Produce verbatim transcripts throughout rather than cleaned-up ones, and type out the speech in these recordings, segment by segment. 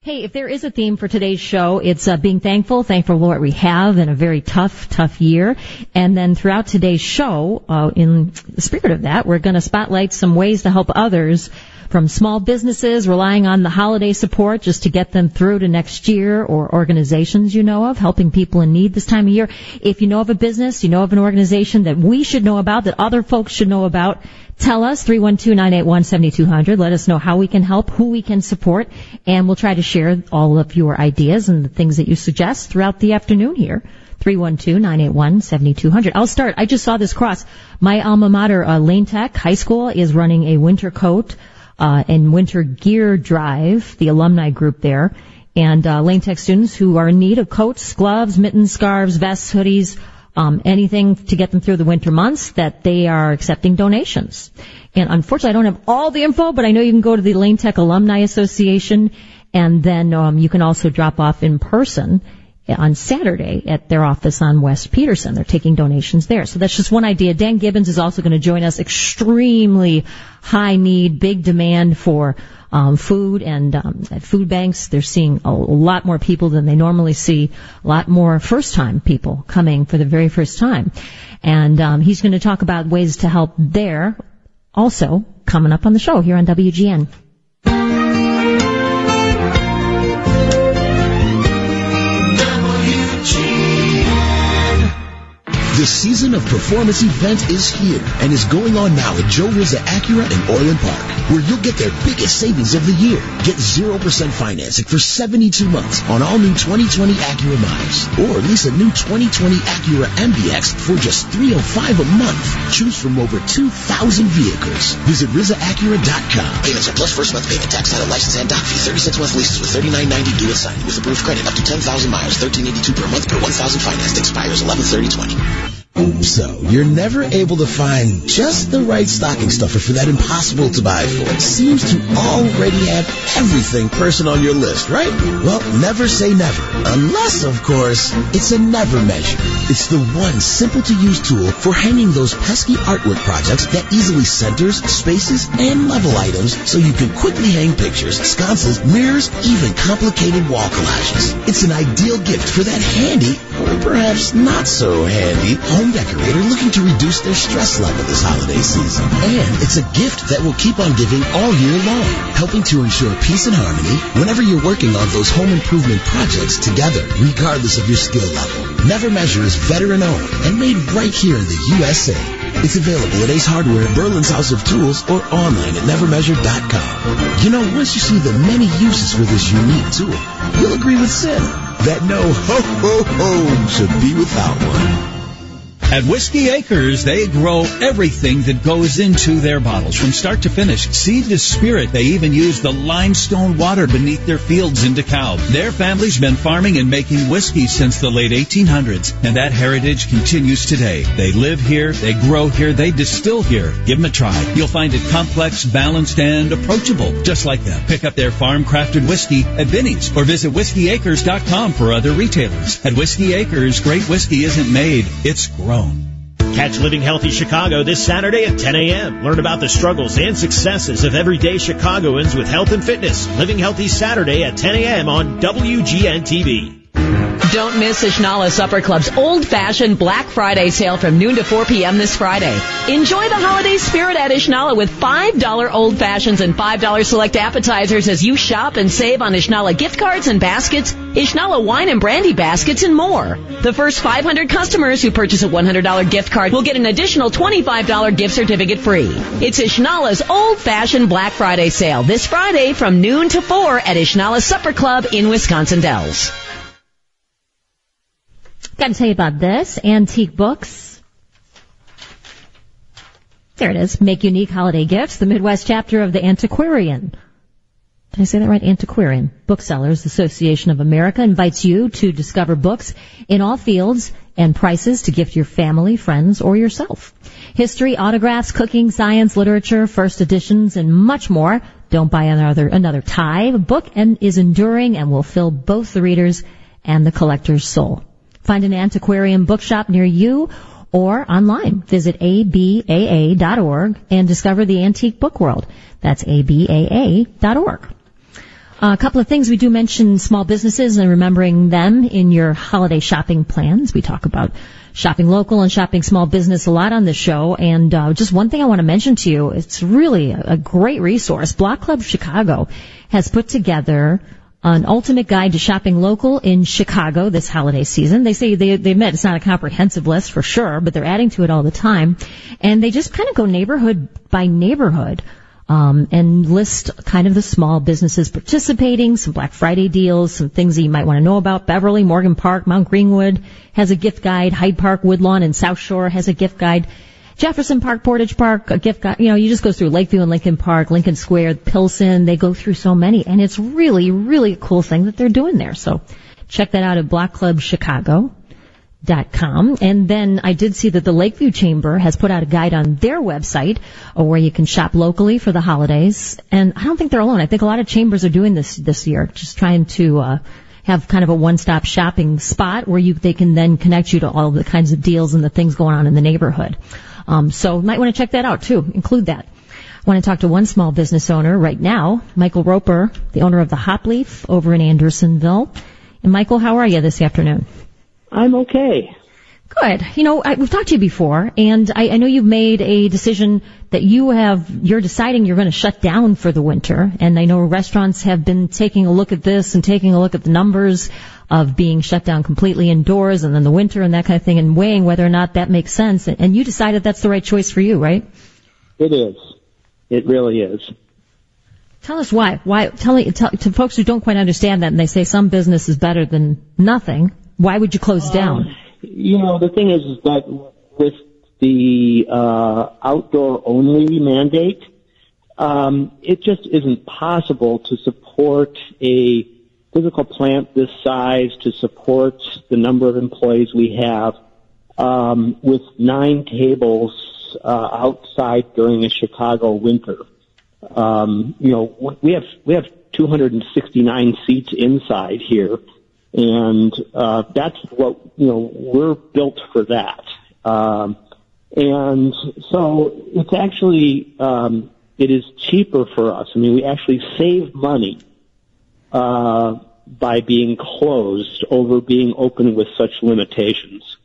Hey, if there is a theme for today's show, it's uh, being thankful, thankful for what we have in a very tough, tough year. And then throughout today's show, uh, in the spirit of that, we're going to spotlight some ways to help others, from small businesses relying on the holiday support just to get them through to next year, or organizations you know of helping people in need this time of year. If you know of a business, you know of an organization that we should know about, that other folks should know about, tell us, three one two, nine eight one, seven two zero zero. Let us know how we can help, who we can support, and we'll try to share all of your ideas and the things that you suggest throughout the afternoon here. three one two, nine eight one, seven two zero zero. I'll start. I just saw this cross. My alma mater, uh, Lane Tech High School, is running a winter coat uh, and winter gear drive, the alumni group there. And uh, Lane Tech students who are in need of coats, gloves, mittens, scarves, vests, hoodies, Um, anything to get them through the winter months, that they are accepting donations. And unfortunately, I don't have all the info, but I know you can go to the Lane Tech Alumni Association, and then um, you can also drop off in person on Saturday at their office on West Peterson. They're taking donations there. So that's just one idea. Dan Gibbons is also going to join us. Extremely high need, big demand for Um, food, and um, at food banks, they're seeing a, a lot more people than they normally see, a lot more first-time people coming for the very first time. And um, he's going to talk about ways to help there, also coming up on the show here on W G N. The season of performance event is here and is going on now at Joe Rizza Acura in Orland Park, where you'll get their biggest savings of the year. Get zero percent financing for seventy-two months on all new twenty twenty Acura Miles, or lease a new twenty twenty Acura M D X for just three hundred five dollars a month. Choose from over two thousand vehicles. Visit Rizza Acura dot com. Payments are plus first month payment, tax, title, license, and doc fee. thirty-six month leases with thirty-nine ninety due at signing with approved credit up to ten thousand miles. thirteen eighty-two per month per one thousand financed. Expires eleven thirty twenty. So, you're never able to find just the right stocking stuffer for that impossible to buy for. It seems to already have everything person on your list, right? Well, never say never. Unless, of course, it's a never measure. It's the one simple-to-use tool for hanging those pesky artwork projects that easily centers, spaces, and level items so you can quickly hang pictures, sconces, mirrors, even complicated wall collages. It's an ideal gift for that handy, or perhaps not so handy, home decorator looking to reduce their stress level this holiday season. And it's a gift that will keep on giving all year long, helping to ensure peace and harmony whenever you're working on those home improvement projects together, regardless of your skill level. Never Measure is veteran-owned and made right here in the U S A. It's available at Ace Hardware, Berlin's House of Tools, or online at never measure dot com. You know, once you see the many uses for this unique tool, you'll agree with Sim that no ho-ho-ho should be without one. At Whiskey Acres, they grow everything that goes into their bottles, from start to finish, seed to spirit. They even use the limestone water beneath their fields in DeKalb. Their family's been farming and making whiskey since the late eighteen hundreds, and that heritage continues today. They live here, they grow here, they distill here. Give them a try. You'll find it complex, balanced, and approachable, just like them. Pick up their farm-crafted whiskey at Binny's, or visit whiskey acres dot com for other retailers. At Whiskey Acres, great whiskey isn't made, it's grown. Catch Living Healthy Chicago this Saturday at ten a.m. Learn about the struggles and successes of everyday Chicagoans with health and fitness. Living Healthy Saturday at ten a.m. on W G N T V. Don't miss Ishnala Supper Club's old-fashioned Black Friday sale from noon to four p.m. this Friday. Enjoy the holiday spirit at Ishnala with five dollars old fashions and five dollars select appetizers as you shop and save on Ishnala gift cards and baskets, Ishnala wine and brandy baskets, and more. The first five hundred customers who purchase a one hundred dollars gift card will get an additional twenty-five dollars gift certificate free. It's Ishnala's old-fashioned Black Friday sale this Friday from noon to four at Ishnala Supper Club in Wisconsin Dells. Got to tell you about this. Antique Books. There it is. Make unique holiday gifts. The Midwest chapter of the Antiquarian. Did I say that right? Antiquarian Booksellers Association of America invites you to discover books in all fields and prices to gift your family, friends, or yourself. History, autographs, cooking, science, literature, first editions, and much more. Don't buy another another tie. A book and is enduring and will fill both the reader's and the collector's soul. Find an antiquarian bookshop near you or online. Visit A B A A dot org and discover the antique book world. That's A B A A dot org. Uh, a couple of things. We do mention small businesses and remembering them in your holiday shopping plans. We talk about shopping local and shopping small business a lot on this show. And uh, just one thing I want to mention to you, it's really a, a great resource. Block Club Chicago has put together an ultimate guide to shopping local in Chicago this holiday season. They say they, they admit it's not a comprehensive list for sure, but they're adding to it all the time. And they just kind of go neighborhood by neighborhood. Um, and list kind of the small businesses participating, some Black Friday deals, some things that you might want to know about. Beverly, Morgan Park, Mount Greenwood has a gift guide. Hyde Park, Woodlawn, and South Shore has a gift guide. Jefferson Park, Portage Park, a gift guide. You know, you just go through Lakeview and Lincoln Park, Lincoln Square, Pilsen. They go through so many, and it's really, really a cool thing that they're doing there. So check that out at block club chicago dot com. And then I did see that the Lakeview Chamber has put out a guide on their website uh, where you can shop locally for the holidays. And I don't think they're alone. I think a lot of chambers are doing this this year, just trying to uh, have kind of a one-stop shopping spot where you they can then connect you to all the kinds of deals and the things going on in the neighborhood. Um, so you might want to check that out too. Include that. I want to talk to one small business owner right now, Michael Roper, the owner of the Hop Leaf over in Andersonville. And Michael, how are you this afternoon? I'm okay. Good. You know, I, we've talked to you before, and I, I know you've made a decision that you have, you're deciding you're going to shut down for the winter, and I know restaurants have been taking a look at this and taking a look at the numbers of being shut down completely indoors and then the winter and that kind of thing and weighing whether or not that makes sense, and you decided that's the right choice for you, right? It is. It really is. Tell us why. Why? Tell me, tell, to folks who don't quite understand that and they say some business is better than nothing, why would you close down? Um, you know, the thing is, is that with the uh, outdoor-only mandate, um, it just isn't possible to support a physical plant this size, to support the number of employees we have, um, with nine tables uh, outside during a Chicago winter. Um, you know, we have we have two hundred sixty-nine seats inside here. And uh, that's what, you know, we're built for that. Um, and so it's actually, um, it is cheaper for us. I mean, we actually save money uh, by being closed over being open with such limitations.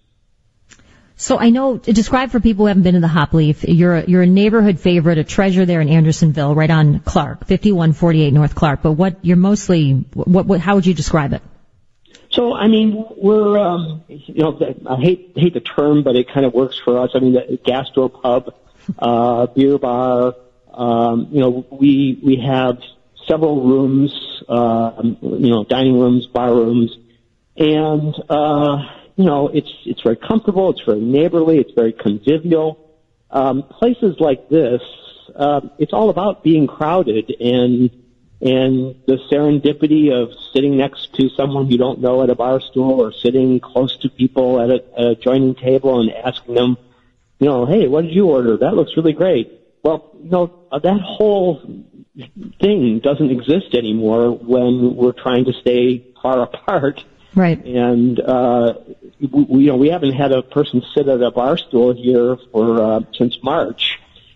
So I know, describe for people who haven't been in the Hop Leaf, you're a, you're a neighborhood favorite, a treasure there in Andersonville, right on Clark, fifty-one forty-eight North Clark. But what you're mostly, what, what how would you describe it? So, I mean, we're, um, you know, I hate hate the term, but it kind of works for us. I mean, the gastropub, uh, beer bar, um, you know, we we have several rooms, uh, you know, dining rooms, bar rooms, and uh, you know, it's it's very comfortable, it's very neighborly, it's very convivial. Um, places like this, uh, it's all about being crowded and. And the serendipity of sitting next to someone you don't know at a bar stool or sitting close to people at a, at a adjoining table and asking them, you know, hey, what did you order? That looks really great. Well, you know, that whole thing doesn't exist anymore when we're trying to stay far apart. Right. And, uh, we, you know, we haven't had a person sit at a bar stool here for, uh, since March.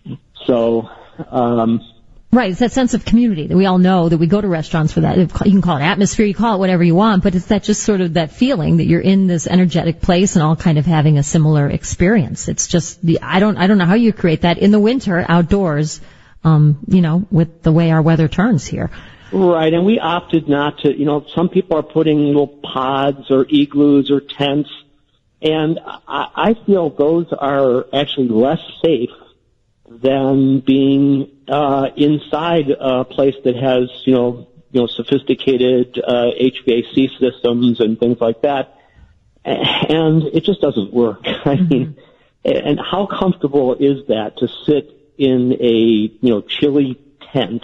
So, um, Right, it's that sense of community that we all know, that we go to restaurants for that. You can call it atmosphere, you call it whatever you want, but it's that just sort of that feeling that you're in this energetic place and all kind of having a similar experience. It's just, the, I don't, I don't know how you create that in the winter outdoors, um, you know, with the way our weather turns here. Right, and we opted not to, you know, some people are putting little pods or igloos or tents, and I, I feel those are actually less safe than being uh inside a place that has, you know, you know, sophisticated uh H V A C systems and things like that. And it just doesn't work. I mean, and how comfortable is that to sit in a, you know, chilly tent,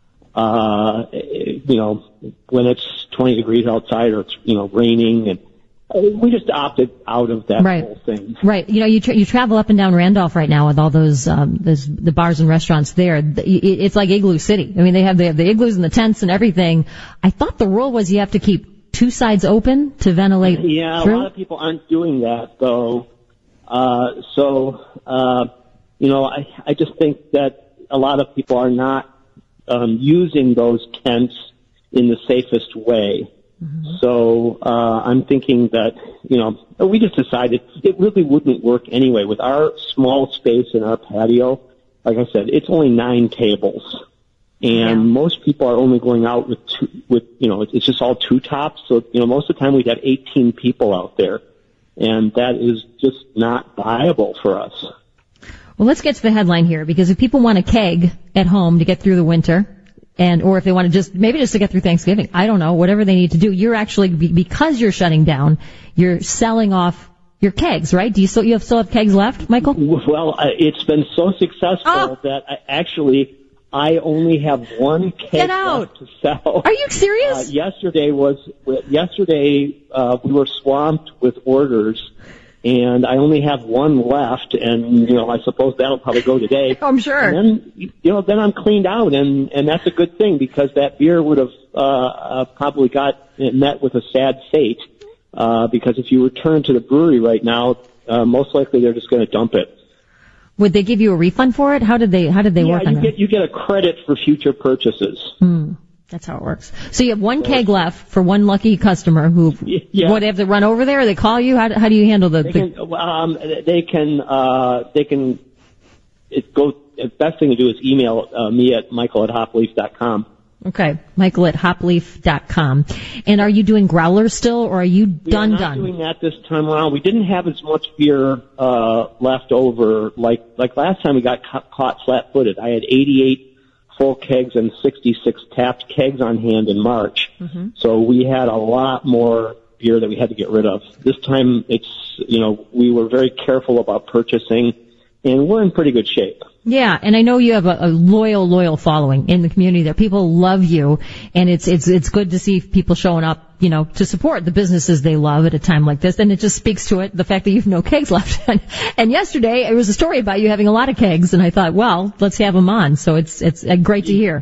uh, you know, when it's twenty degrees outside or it's, you know, raining, and we just opted out of that right. whole thing. Right. You know, you tra- you travel up and down Randolph right now with all those um, those the bars and restaurants there. It's like Igloo City. I mean, they have the, the igloos and the tents and everything. I thought the rule was you have to keep two sides open to ventilate. Yeah, through. A lot of people aren't doing that though. Uh, so, uh, you know, I I just think that a lot of people are not um, using those tents in the safest way. Mm-hmm. So uh, I'm thinking that, you know, we just decided it really wouldn't work anyway. With our small space in our patio, like I said, it's only nine tables. And yeah. most people are only going out with two, with, you know, it's just all two tops. So, you know, most of the time we'd have eighteen people out there. And that is just not viable for us. Well, let's get to the headline here, because if people want a keg at home to get through the winter, and or if they want to just, maybe just to get through Thanksgiving, I don't know, whatever they need to do, you're actually, because you're shutting down, you're selling off your kegs, right? Do you still, you have, still have kegs left, Michael? Well, uh, it's been so successful oh. that I actually, I only have one keg left to sell. Are you serious? Uh, yesterday was, yesterday, uh, we were swamped with orders, and I only have one left, and, you know, I suppose that'll probably go today. I'm sure. And then, you know, then I'm cleaned out, and, and that's a good thing, because that beer would have, uh, uh probably got, met with a sad fate, uh, because if you return to the brewery right now, uh, most likely they're just going to dump it. Would they give you a refund for it? How did they, how did they yeah, work on you that? Get, you get a credit for future purchases. Hmm. That's how it works. So you have one keg left for one lucky customer who, yeah. what, they have to run over there, or they call you? How, how do you handle the, they the can, um, they can, uh, they can, it go, the best thing to do is email uh, me at michael at hopleaf dot com. Okay, Michael at hopleaf dot com. And are you doing growlers still, or are you we done, are not done? doing that this time around. We didn't have as much beer, uh, left over, like, like last time we got ca- caught flat-footed. I had eighty-eight full kegs and sixty-six tapped kegs on hand in March. Mm-hmm. So we had a lot more beer that we had to get rid of. This time it's, you know, we were very careful about purchasing, and we're in pretty good shape. Yeah, and I know you have a, a loyal, loyal following in the community there. People love you, and it's, it's, it's good to see people showing up, you know, to support the businesses they love at a time like this. And it just speaks to it, the fact that you have no kegs left. and, and yesterday, there was a story about you having a lot of kegs, and I thought, well, let's have them on. So it's, it's uh, great to hear.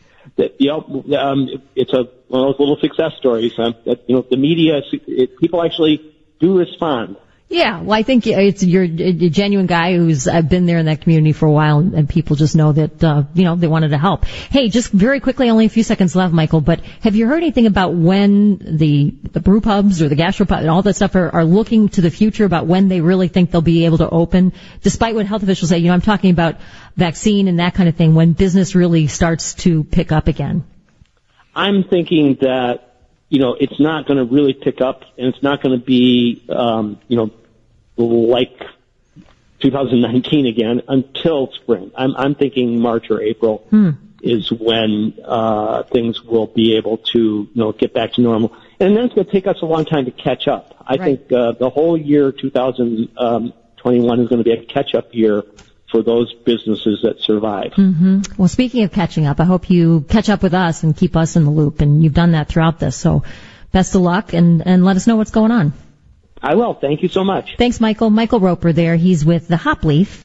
You know, um, it's a, one of those little success stories. Uh, that, you know, the media, it, people actually do respond. Yeah, well, I think it's you're a genuine guy who's uh, been there in that community for a while, and, and people just know that, uh, you know, they wanted to help. Hey, just very quickly, only a few seconds left, Michael, but have you heard anything about when the, the brew pubs or the gastropubs and all that stuff are, are looking to the future about when they really think they'll be able to open, despite what health officials say? You know, I'm talking about vaccine and that kind of thing, when business really starts to pick up again. I'm thinking that, you know, it's not going to really pick up, and it's not going to be, um, you know, like two thousand nineteen again until spring. I'm, I'm thinking March or April hmm. is when uh, things will be able to, you know, get back to normal. And then it's going to take us a long time to catch up. I right. think uh, the whole year two thousand twenty-one is going to be a catch-up year for those businesses that survive. Mm-hmm. Well, speaking of catching up, I hope you catch up with us and keep us in the loop, and you've done that throughout this. So best of luck, and, and let us know what's going on. I will. Thank you so much. Thanks, Michael. Michael Roper there. He's with the Hop Leaf.